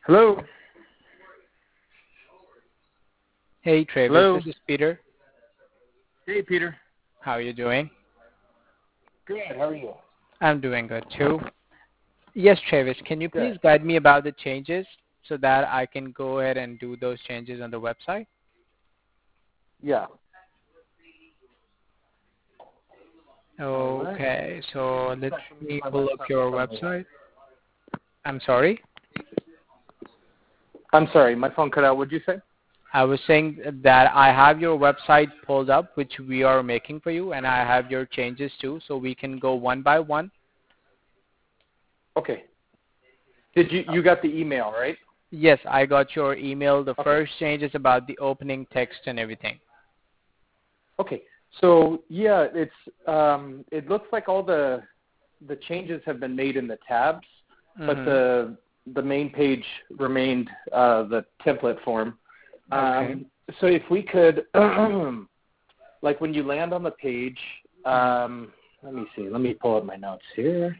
Hello. Hey Travis, Hello. this is Peter. Hey, Peter. How are you doing? Good. How are you? I'm doing good too. Yes, Travis, can you Good. please guide me about the changes so that I can go ahead and do those changes on the website? Yeah. All right. Okay, so let Second, me my pull up laptop your phone here. website. I'm sorry? I'm sorry, my phone cut out. What'd you say? I was saying that I have your website pulled up, which we are making for you, and I have your changes too, so we can go one by one. Okay. Did you got the email, right? Yes, I got your email. The Okay. first change is about the opening text and everything. Okay. So yeah, it looks like all the changes have been made in the tabs, but Mm-hmm. the main page remained the template form. Okay. So if we could, like when you land on the page, let me see. Let me pull up my notes here.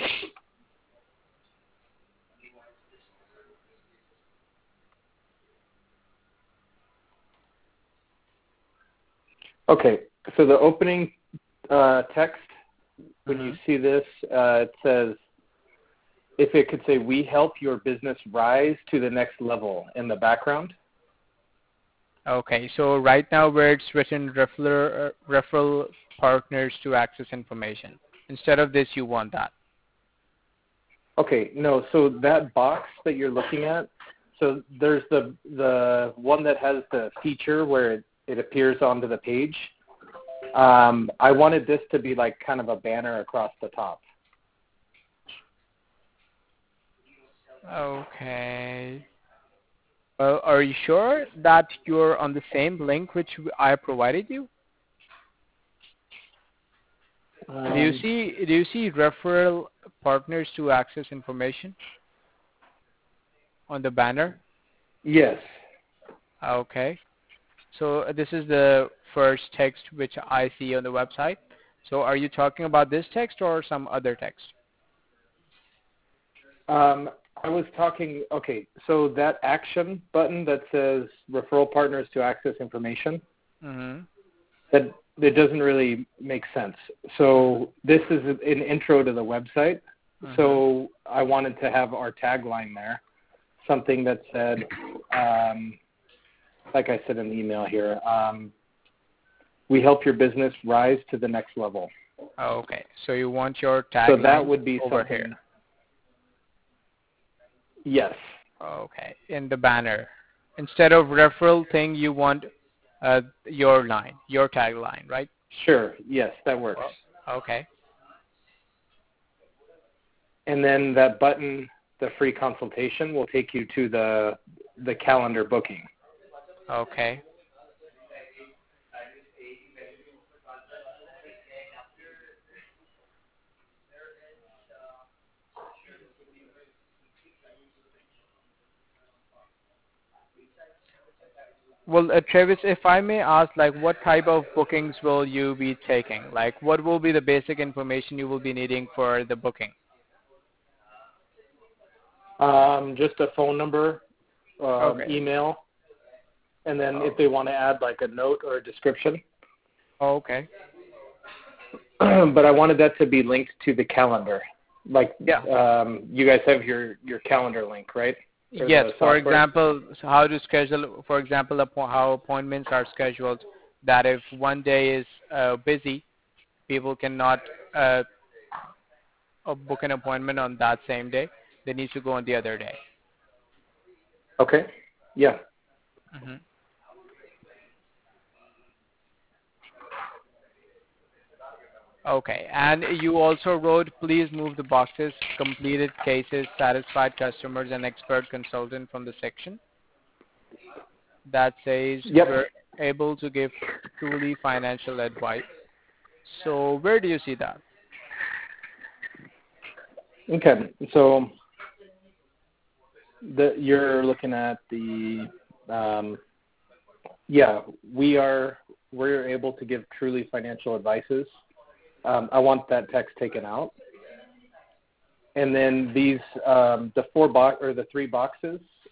Okay, so the opening text, when you Mm-hmm. see this, it says, if it could say, "We help your business rise to the next level" in the background. Okay, so right now where it's written referral partners to access information. Instead of this, you want that. Okay, no, so that box that you're looking at, so there's the one that has the feature where it appears onto the page. I wanted this to be like kind of a banner across the top. Okay. Are you sure that you're on the same link which I provided you? Um, Do you see referral partners to access information on the banner? yes. Okay. So this is the first text which I see on the website. So are you talking about this text or some other text? I was talking, okay, so that action button that says referral partners to access information, Mm-hmm. that doesn't really make sense. So this is an intro to the website. Mm-hmm. So I wanted to have our tagline there, something that said, like I said in the email here, we help your business rise to the next level. Okay. So you want your So that tagline would be over here. something, yes. Okay. In the banner. Instead of referral thing, you want your line, your tagline, right? Sure, yes, that works. Okay. And then that button, the free consultation, will take you to the calendar booking. Okay. Well, Travis, if I may ask, like, what type of bookings will you be taking? Like, what will be the basic information you will be needing for the booking? Just a phone number, Okay. email, and then Oh, if they want to add like a note or a description. okay. But I wanted that to be linked to the calendar. Like Yeah. you guys have your calendar link, right? Or Yes. the For software? example, so how to schedule, for example, how appointments are scheduled, that if one day is busy, people cannot uh, book an appointment on that same day. They need to go on the other day. Okay. Yeah. Hmm. Okay. And you also wrote, please move the boxes, completed cases, satisfied customers, and expert consultant from the section that says Yep. we're able to give truly financial advice. So where do you see that? Okay. So you're looking at the yeah, we're able to give truly financial advices. I want that text taken out. And then these the three boxes.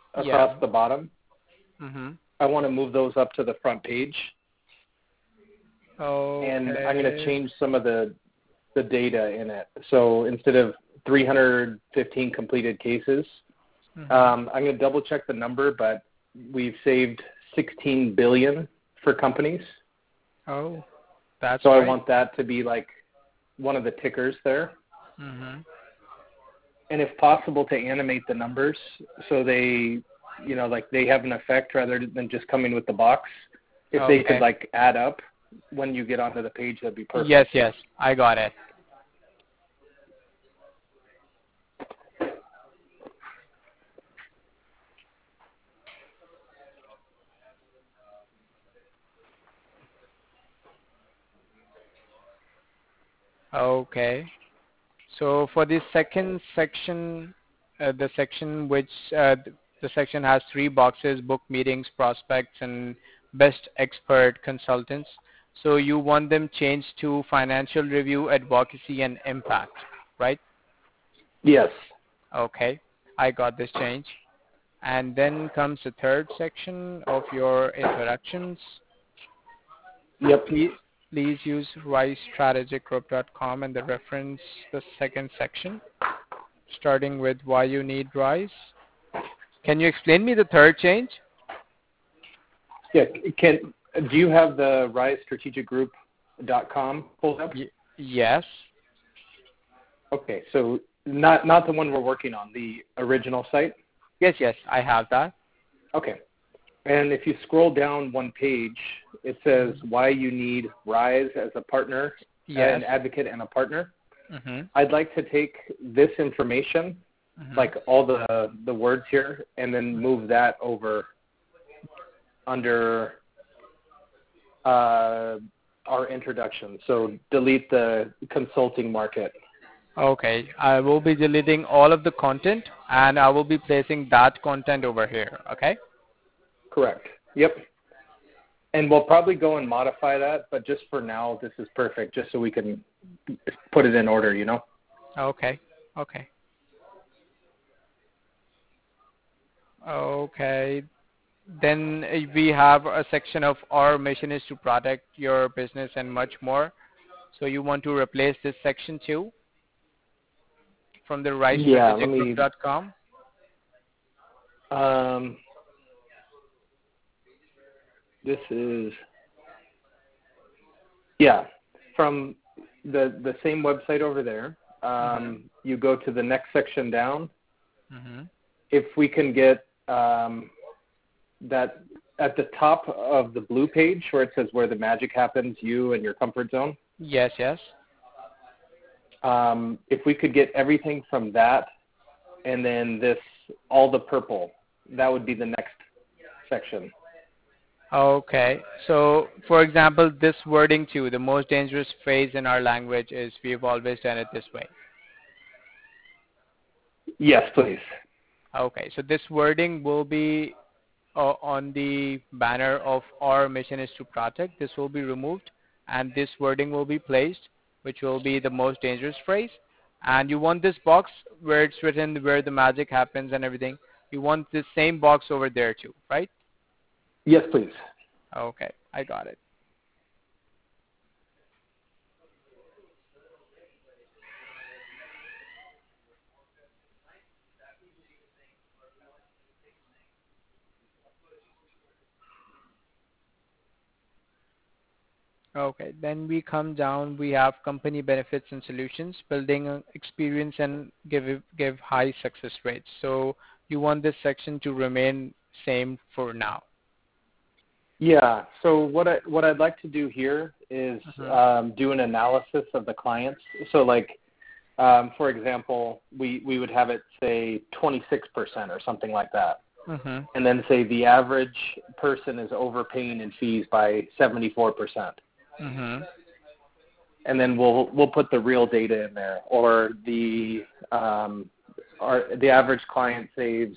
across the bottom. Mhm. I want to move those up to the front page. Okay. And I'm going to change some of the data in it. So instead of 315 completed cases, I'm going to double check the number, but we've saved 16 billion for companies. Oh, that's so great. I want that to be like one of the tickers there. Mhm. And if possible, to animate the numbers so they, like they have an effect rather than just coming with the box. If they could like add up when you get onto the page, that'd be perfect. Yes, I got it. Okay. So for the second section, the section the section has 3 boxes: book meetings, prospects, and best expert consultants. So you want them changed to financial review, advocacy, and impact, right? Yes. Okay, I got this change. And then comes the third section of your introductions. Yep. Please use risestrategicgroup.com and the reference the second section, starting with why you need Rise. Can you explain me the third change? Yeah. Do you have the risestrategicgroup.com pulled up? Yes. Okay. So not the one we're working on, the original site? Yes, I have that. Okay. And if you scroll down one page, it says why you need Rise as a partner, an advocate and a partner. Mm-hmm. I'd like to take this information, like all the words here, and then move that over under our introduction. So delete the consulting market. Okay. I will be deleting all of the content and I will be placing that content over here. Okay? Correct. Yep. And we'll probably go and modify that, but just for now, this is perfect, just so we can put it in order, Okay. Okay. Then we have a section of our mission is to protect your business and much more. So you want to replace this section too from the risestrategicgroup.com? This is, from the same website over there. You go to the next section down. Mm-hmm. If we can get that at the top of the blue page where it says where the magic happens, you and your comfort zone. Yes. If we could get everything from that and then all the purple, that would be the next section. Okay. So, for example, this wording too, the most dangerous phrase in our language is we've always done it this way. Yes, please. Okay. So this wording will be on the banner of our mission is to protect. This will be removed and this wording will be placed, which will be the most dangerous phrase. And you want this box where it's written where the magic happens and everything. You want this same box over there too, right? Yes, please. Okay, I got it. Okay, then we come down, we have company benefits and solutions, building experience and give high success rates. So you want this section to remain same for now. Yeah. So what I'd like to do here is do an analysis of the clients. So like, for example, we would have it say 26% or something like that. And then say the average person is overpaying in fees by 74%. And then we'll put the real data in there, or the average client saves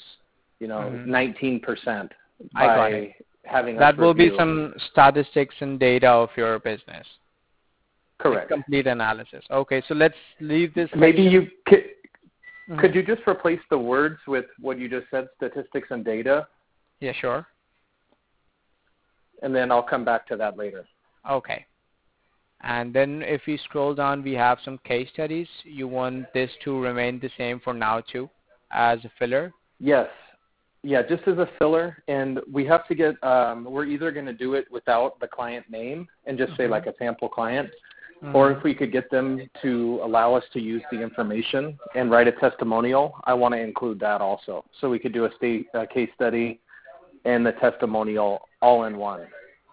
19% by having that will review. be some statistics and data of your business. Correct. Complete analysis. Okay, so let's leave this. Maybe section. you could. Could you just replace the words with what you just said, statistics and data? Yeah, sure. And then I'll come back to that later. Okay. And then if we scroll down, we have some case studies. You want this to remain the same for now too, as a filler? Yes. Yeah, just as a filler. And we have to get, we're either going to do it without the client name and just say like a sample client, or if we could get them to allow us to use the information and write a testimonial, I want to include that also. So we could do a case study and the testimonial all in one.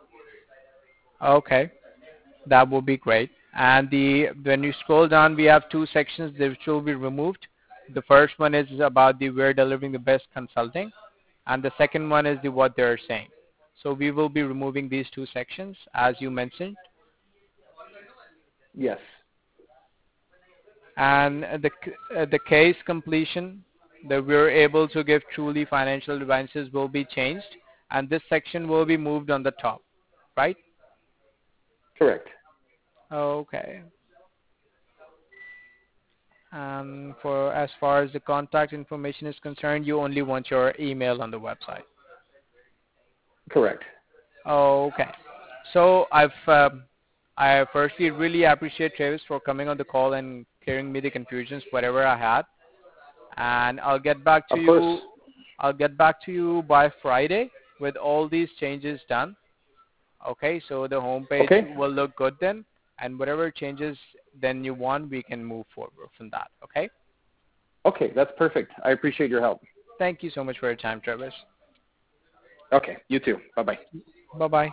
Okay. That would be great. And when you scroll down, we have two sections which will be removed. The first one is about we're delivering the best consulting, and the second one is what they're saying. So we will be removing these two sections, as you mentioned. Yes. And the case completion that we're able to give truly financial advances will be changed, and this section will be moved on the top, right? Correct. Okay. For as far as the contact information is concerned, you only want your email on the website. Correct. Okay. So I firstly really appreciate Travis for coming on the call and clearing me the confusions, whatever I had. And I'll get back to Of you. course. I'll get back to you by Friday with all these changes done. Okay. So the homepage will look good then, and whatever changes then you want, we can move forward from that. Okay. Okay, that's perfect. I appreciate your help. Thank you so much for your time, Travis. Okay, you too. Bye-bye. Bye-bye.